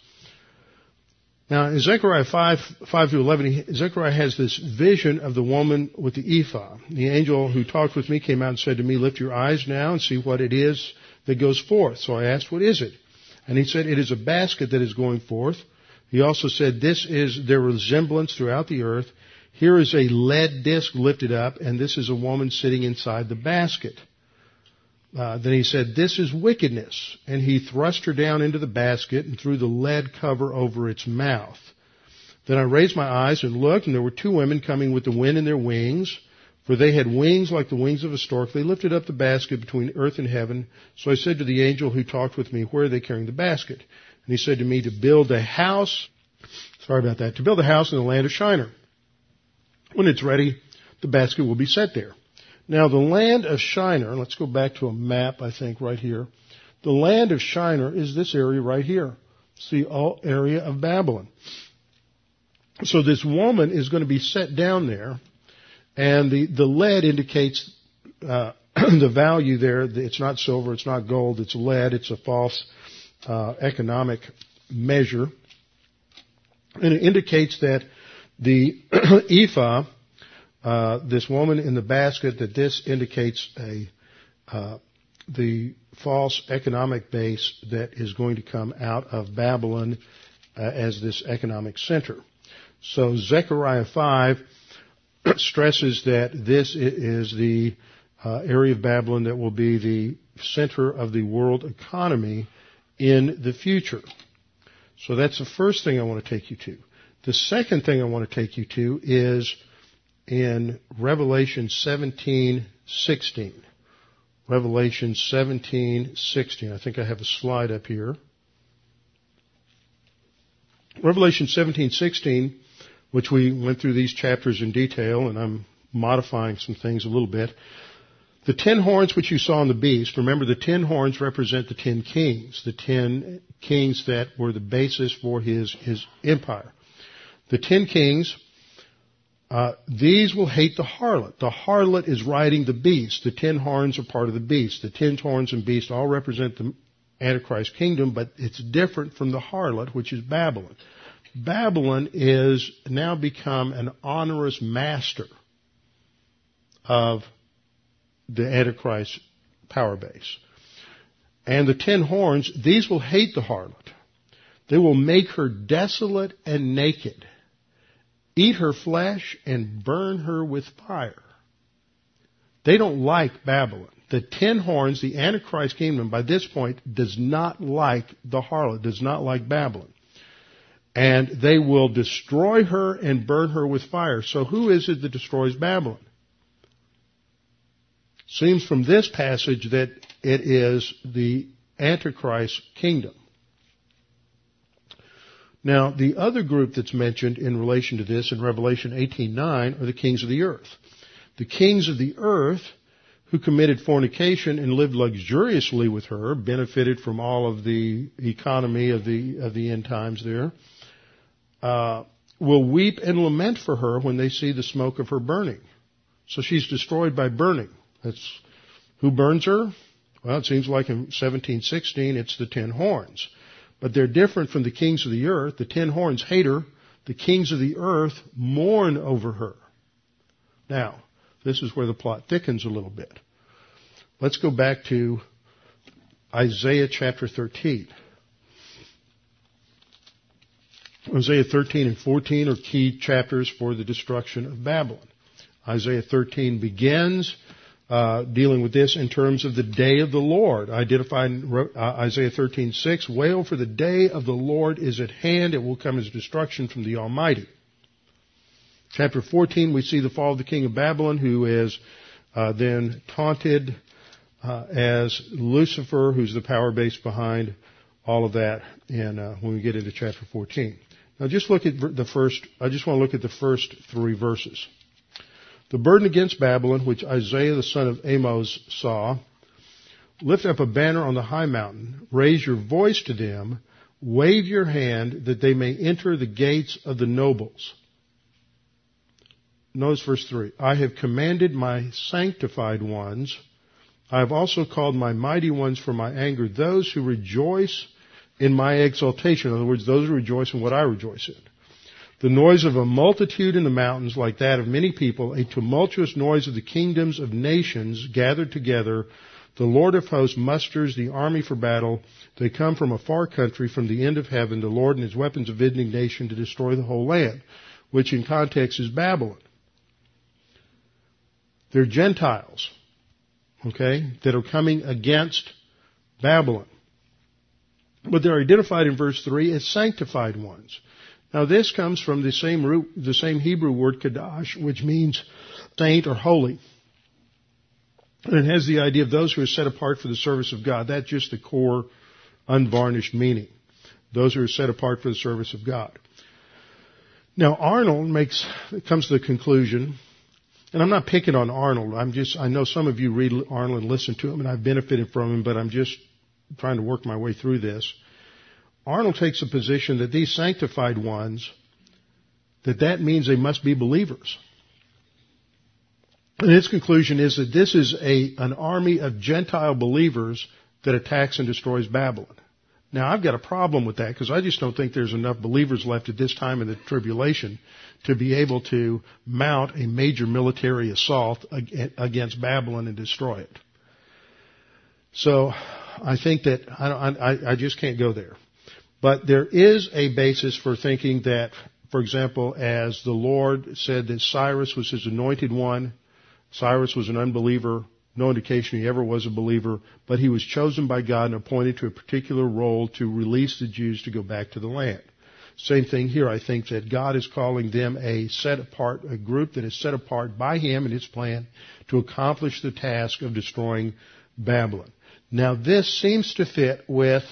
Now, in Zechariah five, five through eleven, Zechariah has this vision of the woman with the ephah. The angel who talked with me came out and said to me, lift your eyes now and see what it is that goes forth. So I asked, what is it? And he said, it is a basket that is going forth. He also said, this is their resemblance throughout the earth. Here is a lead disc lifted up, and this is a woman sitting inside the basket. Uh, then he said, this is wickedness. And he thrust her down into the basket and threw the lead cover over its mouth. Then I raised my eyes and looked, and there were two women coming with the wind in their wings, for they had wings like the wings of a stork. They lifted up the basket between earth and heaven. So I said to the angel who talked with me, where are they carrying the basket? And he said to me, to build a house, sorry about that, to build a house in the land of Shinar. When it's ready, the basket will be set there. Now, the land of Shinar, let's go back to a map, I think, right here. The land of Shinar is this area right here. It's the area of Babylon. So this woman is going to be set down there, and the, the lead indicates uh, the value there. It's not silver, it's not gold, it's lead. It's a false uh, economic measure. And it indicates that the ephah, Uh, this woman in the basket, that this indicates a uh, the false economic base that is going to come out of Babylon uh, as this economic center. So Zechariah five stresses that this is the uh, area of Babylon that will be the center of the world economy in the future. So that's the first thing I want to take you to. The second thing I want to take you to is in Revelation seventeen sixteen. Revelation seventeen sixteen. I think I have a slide up here. Revelation seventeen sixteen, which we went through these chapters in detail, and I'm modifying some things a little bit. The ten horns which you saw on the beast, remember the ten horns represent the ten kings, the ten kings that were the basis for his, his empire. The ten kings, Uh, these will hate the harlot. The harlot is riding the beast. The ten horns are part of the beast. The ten horns and beast all represent the Antichrist kingdom, but it's different from the harlot, which is Babylon. Babylon is now become an onerous master of the Antichrist power base. And the ten horns, these will hate the harlot. They will make her desolate and naked, eat her flesh, and burn her with fire. They don't like Babylon. The ten horns, the Antichrist kingdom, by this point, does not like the harlot, does not like Babylon. and they will destroy her and burn her with fire. So who is it that destroys Babylon? Seems from this passage that it is the Antichrist kingdom. Now, the other group that's mentioned in relation to this in Revelation eighteen nine are the kings of the earth. The kings of the earth who committed fornication and lived luxuriously with her, benefited from all of the economy of the of the end times there, uh, will weep and lament for her when they see the smoke of her burning. So she's destroyed by burning. That's who burns her? Well, it seems like in seventeen sixteen it's the ten horns. But they're different from the kings of the earth. The ten horns hate her. The kings of the earth mourn over her. Now, this is where the plot thickens a little bit. Let's go back to Isaiah chapter thirteen. Isaiah thirteen and fourteen are key chapters for the destruction of Babylon. Isaiah thirteen begins uh, dealing with this in terms of the day of the Lord. Identified in uh, Isaiah thirteen six, wail for the day of the Lord is at hand. It will come as destruction from the Almighty. Chapter fourteen, we see the fall of the king of Babylon, who is uh, then taunted uh, as Lucifer, who's the power base behind all of that. And uh, when we get into chapter fourteen, now just look at the first. I just want to look at the first three verses. The burden against Babylon, which Isaiah the son of Amos saw, lift up a banner on the high mountain, raise your voice to them, wave your hand that they may enter the gates of the nobles. Notice verse three. I have commanded my sanctified ones. I have also called my mighty ones for my anger, those who rejoice in my exaltation. In other words, those who rejoice in what I rejoice in. The noise of a multitude in the mountains, like that of many people, a tumultuous noise of the kingdoms of nations gathered together. The Lord of hosts musters the army for battle. They come from a far country, from the end of heaven, the Lord and his weapons of indignation to destroy the whole land, which in context is Babylon. They're Gentiles, okay, that are coming against Babylon. But they're identified in verse three as sanctified ones. Now this comes from the same root, the same Hebrew word kadash, which means saint or holy. And it has the idea of those who are set apart for the service of God. That's just the core, unvarnished meaning. Those who are set apart for the service of God. Now Arnold makes, comes to the conclusion, and I'm not picking on Arnold. I'm just, I know some of you read Arnold and listen to him, and I've benefited from him, but I'm just trying to work my way through this. Arnold takes a position that these sanctified ones, that that means they must be believers. And his conclusion is that this is a, an army of Gentile believers that attacks and destroys Babylon. Now, I've got a problem with that because I just don't think there's enough believers left at this time in the tribulation to be able to mount a major military assault against Babylon and destroy it. So I think that I, I, I just can't go there. But there is a basis for thinking that, for example, as the Lord said that Cyrus was his anointed one, Cyrus was an unbeliever, no indication he ever was a believer, but he was chosen by God and appointed to a particular role to release the Jews to go back to the land. Same thing here. I think that God is calling them a set apart, a group that is set apart by him and his plan to accomplish the task of destroying Babylon. Now this seems to fit with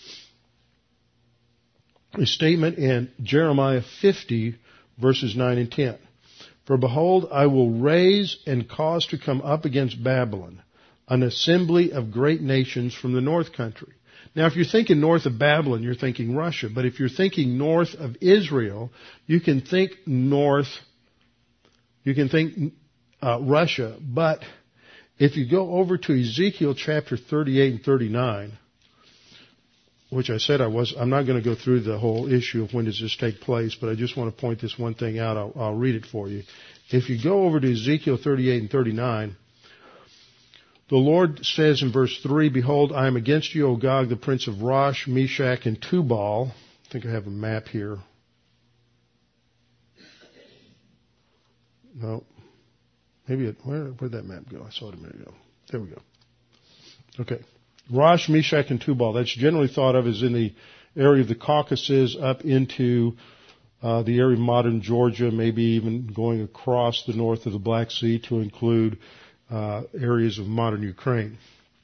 a statement in Jeremiah fifty, verses nine and ten. For behold, I will raise and cause to come up against Babylon an assembly of great nations from the north country. Now, if you're thinking north of Babylon, you're thinking Russia. But if you're thinking north of Israel, you can think north, you can think uh, Russia. But if you go over to Ezekiel chapter thirty-eight and thirty-nine, which I said I was, I'm not going to go through the whole issue of when does this take place, but I just want to point this one thing out. I'll, I'll read it for you. If you go over to Ezekiel thirty-eight and thirty-nine, the Lord says in verse three, behold, I am against you, O Gog, the prince of Rosh, Meshach, and Tubal. I think I have a map here. No. Maybe it, where, where'd that map go? I saw it a minute ago. There we go. Okay. Rosh, Meshach, and Tubal. That's generally thought of as in the area of the Caucasus up into uh, the area of modern Georgia, maybe even going across the north of the Black Sea to include uh, areas of modern Ukraine,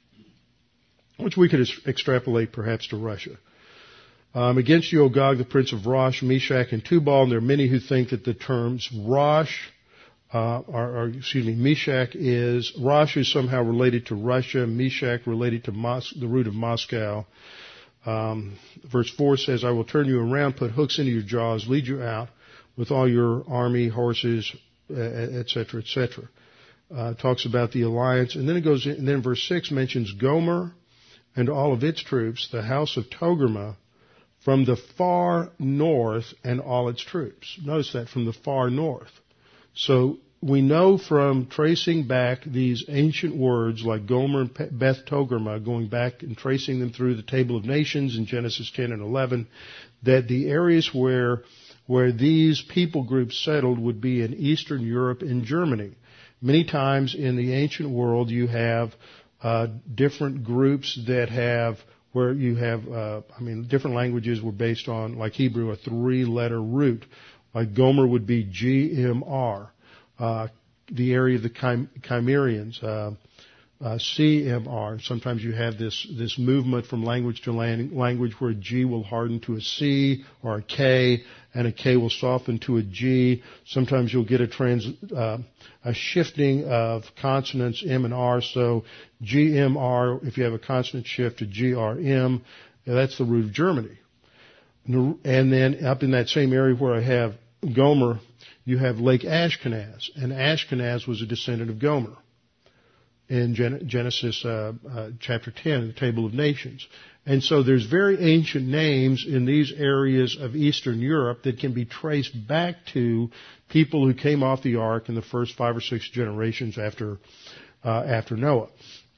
which we could extrapolate perhaps to Russia. Um, against you, O Gog, the prince of Rosh, Meshach, and Tubal, and there are many who think that the terms Rosh, uh, are, are, excuse me, Meshach is, Rosh is somehow related to Russia, Meshach related to Mos- the root of Moscow. Um, verse four says, I will turn you around, put hooks into your jaws, lead you out with all your army, horses, et cetera, et cetera. Uh, talks about the alliance, and then it goes in, and then verse six mentions Gomer and all of its troops, the house of Togarmah, from the far north and all its troops. Notice that, from the far north. So we know from tracing back these ancient words like Gomer and Beth Togarmah, going back and tracing them through the Table of Nations in Genesis ten and eleven, that the areas where where these people groups settled would be in Eastern Europe and Germany. Many times in the ancient world you have uh, different groups that have where you have, uh, I mean, different languages were based on, like Hebrew, a three-letter root. Like Gomer would be G M R. Uh, the area of the Chim- Chimerians, uh, uh, C M R. Sometimes you have this, this movement from language to lang- language where a G will harden to a C or a K, and a K will soften to a G. Sometimes you'll get a trans, uh, a shifting of consonants M and R. So G M R, if you have a consonant shift to G R M, that's the root of Germany. And then up in that same area where I have Gomer, you have Lake Ashkenaz, and Ashkenaz was a descendant of Gomer in Genesis uh, uh, chapter ten, the Table of Nations. And so there's very ancient names in these areas of Eastern Europe that can be traced back to people who came off the ark in the first five or six generations after uh, after Noah.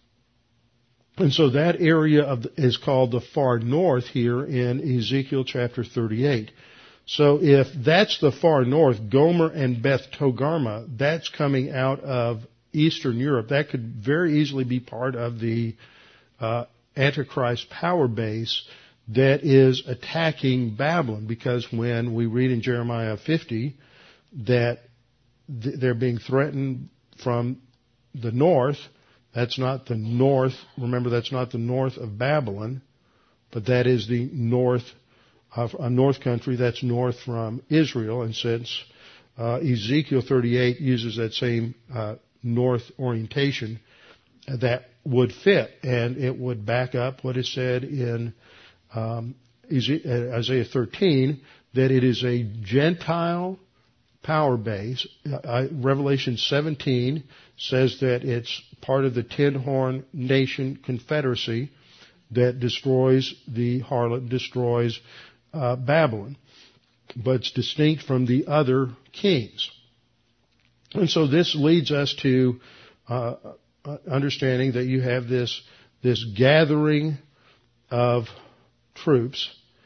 And so that area of the, is called the far north here in Ezekiel chapter thirty-eight. So if that's the far north, Gomer and Beth Togarmah, that's coming out of Eastern Europe. That could very easily be part of the uh, Antichrist power base that is attacking Babylon, because when we read in Jeremiah fifty that th- they're being threatened from the north, that's not the north, remember that's not the north of Babylon, but that is the north of a north country, that's north from Israel. And since uh, Ezekiel thirty-eight uses that same uh, north orientation, that would fit, and it would back up what is said in um, Isaiah thirteen, that it is a Gentile power base. Uh, Revelation seventeen says that it's part of the Ten Horn Nation Confederacy that destroys the harlot, destroys uh, Babylon, but it's distinct from the other kings. And so this leads us to uh, understanding that you have this this gathering of troops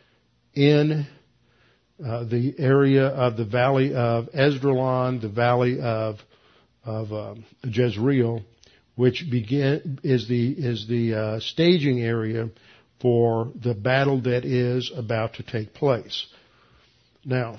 in uh, the area of the valley of Esdraelon, the valley of of um, Jezreel, which begin is the is the uh, staging area for the battle that is about to take place. Now,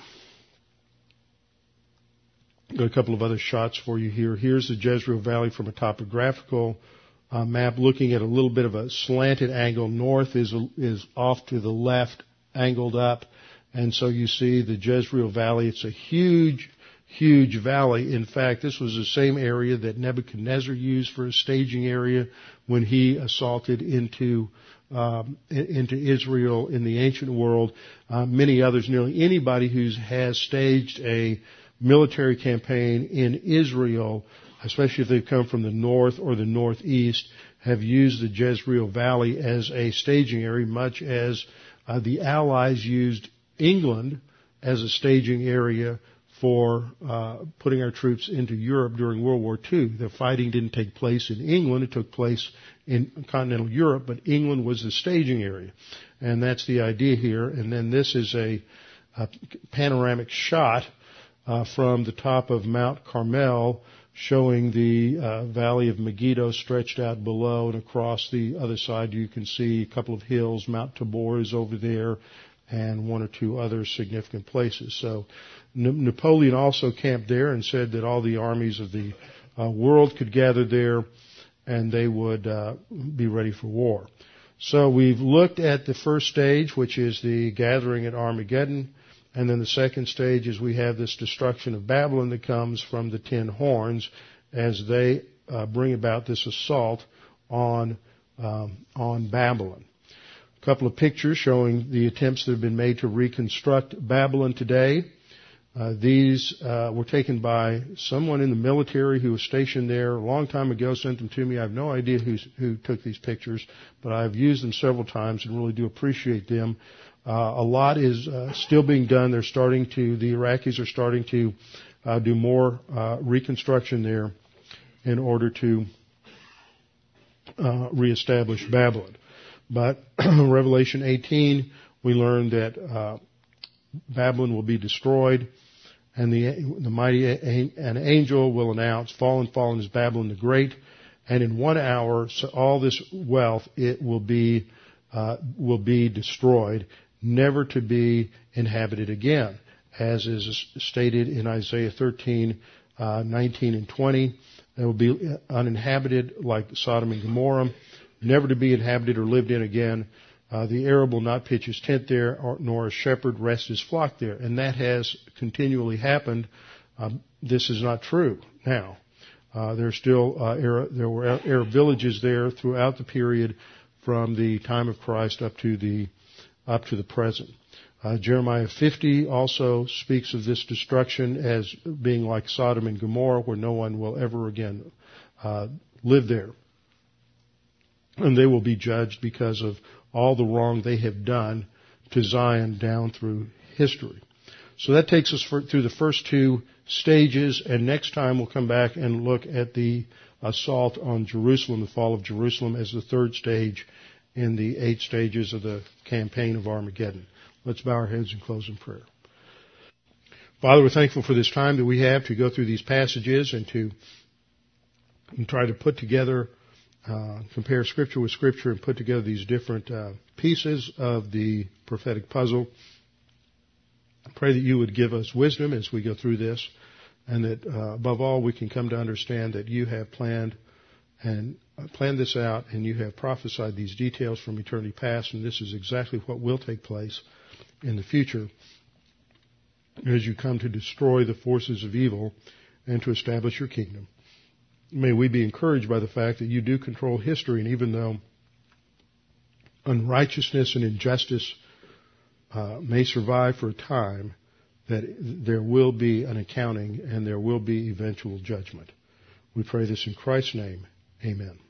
got a couple of other shots for you here. Here's the Jezreel Valley from a topographical uh, map, looking at a little bit of a slanted angle. North is is off to the left, angled up, and so you see the Jezreel Valley. It's a huge, huge valley. In fact, this was the same area that Nebuchadnezzar used for a staging area when he assaulted into um, into Israel in the ancient world. Uh, many others, nearly anybody who has staged a military campaign in Israel, especially if they've come from the north or the northeast, have used the Jezreel Valley as a staging area, much as uh, the Allies used England as a staging area for uh, putting our troops into Europe during World War Two. The fighting didn't take place in England. It took place in continental Europe, but England was the staging area. And that's the idea here. And then this is a, a panoramic shot uh, from the top of Mount Carmel, showing the uh, valley of Megiddo stretched out below, and across the other side you can see a couple of hills. Mount Tabor is over there, and one or two other significant places. So N- Napoleon also camped there and said that all the armies of the uh, world could gather there, and they would uh, be ready for war. So we've looked at the first stage, which is the gathering at Armageddon. And then the second stage is we have this destruction of Babylon that comes from the ten horns as they uh, bring about this assault on um, on Babylon. A couple of pictures showing the attempts that have been made to reconstruct Babylon today. Uh, these uh, were taken by someone in the military who was stationed there a long time ago, sent them to me. I have no idea who's, who took these pictures, but I've used them several times and really do appreciate them. Uh, a lot is uh, still being done. They're starting to, the Iraqis are starting to uh, do more uh, reconstruction there in order to uh, reestablish Babylon. But Revelation eighteen, we learn that uh, Babylon will be destroyed, and the, the mighty an angel will announce, "Fallen, fallen is Babylon the Great," and in one hour, so all this wealth it will be uh, will be destroyed, never to be inhabited again, as is stated in Isaiah thirteen, uh, nineteen and twenty. It will be uninhabited like Sodom and Gomorrah, never to be inhabited or lived in again. Uh, the Arab will not pitch his tent there, or, nor a shepherd rest his flock there. And that has continually happened. Um, this is not true now. Uh, there are still uh, Arab, there were Arab villages there throughout the period from the time of Christ up to the up to the present. Uh, Jeremiah fifty also speaks of this destruction as being like Sodom and Gomorrah, where no one will ever again uh, live there. And they will be judged because of all the wrong they have done to Zion down through history. So that takes us for, through the first two stages, and next time we'll come back and look at the assault on Jerusalem, the fall of Jerusalem, as the third stage in the eight stages of the campaign of Armageddon. Let's bow our heads and close in prayer. Father, we're thankful for this time that we have to go through these passages and to and try to put together, uh, compare Scripture with Scripture and put together these different uh, pieces of the prophetic puzzle. I pray that you would give us wisdom as we go through this, and that uh, above all we can come to understand that you have planned and planned this out, and you have prophesied these details from eternity past, and this is exactly what will take place in the future as you come to destroy the forces of evil and to establish your kingdom. May we be encouraged by the fact that you do control history, and even though unrighteousness and injustice uh, may survive for a time, that there will be an accounting and there will be eventual judgment. We pray this in Christ's name. Amen.